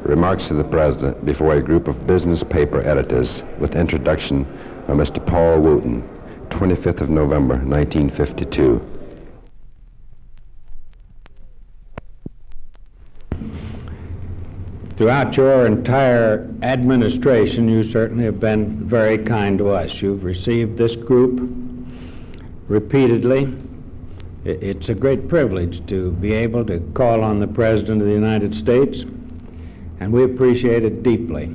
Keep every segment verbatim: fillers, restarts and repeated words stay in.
remarks to the President before a group of business paper editors with introduction by Mister Paul Wooten, twenty-fifth of November, nineteen fifty-two. Throughout your entire administration, you certainly have been very kind to us. You've received this group repeatedly. It's a great privilege to be able to call on the President of the United States, and we appreciate it deeply.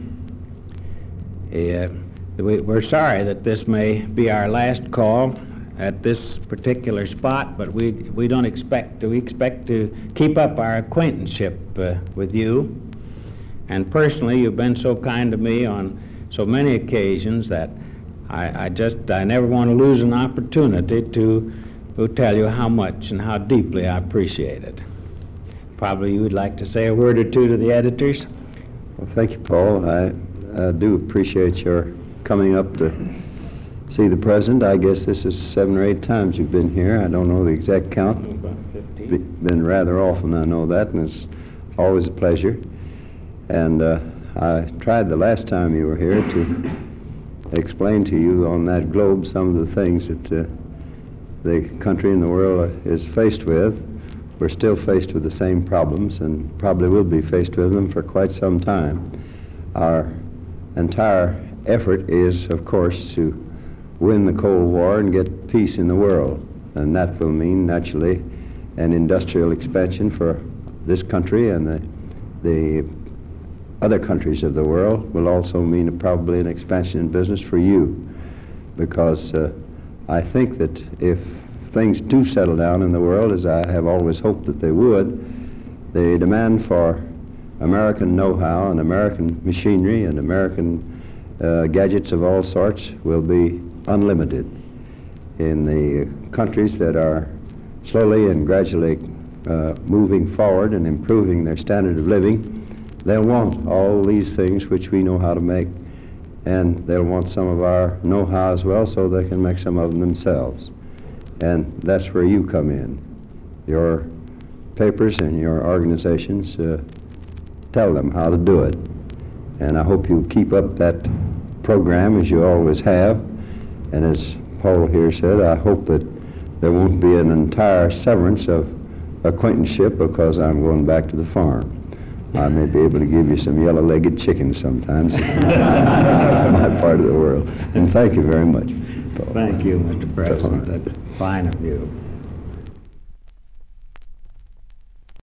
Uh, we're sorry that this may be our last call at this particular spot, but we, we don't expect to. We expect to keep up our acquaintanceship uh, with you. And personally, you've been so kind to me on so many occasions that I, I just, I never want to lose an opportunity to, to tell you how much and how deeply I appreciate it. Probably you would like to say a word or two to the editors? Well, thank you, Paul. I, I do appreciate your coming up to see the President. I guess this is seven or eight times you've been here. I don't know the exact count. About fifteen. Been rather often, I know that, and it's always a pleasure. And uh, I tried the last time you were here to explain to you on that globe some of the things that uh, the country and the world is faced with. We're still faced with the same problems and probably will be faced with them for quite some time. Our entire effort is, of course, to win the Cold War and get peace in the world. And that will mean, naturally, an industrial expansion for this country, and the, the other countries of the world will also mean probably an expansion in business for you, because uh, I think that if things do settle down in the world, as I have always hoped that they would, the demand for American know-how and American machinery and American uh, gadgets of all sorts will be unlimited. In the countries that are slowly and gradually uh, moving forward and improving their standard of living, they'll want all these things which we know how to make, and they'll want some of our know-how as well, so they can make some of them themselves. And that's where you come in. Your papers and your organizations uh, tell them how to do it. And I hope you'll keep up that program as you always have. And as Paul here said, I hope that there won't be an entire severance of acquaintanceship because I'm going back to the farm. I may be able to give you some yellow-legged chickens sometimes in my part of the world. And thank you very much, Paul. Thank you, Mister President. That's fine of you.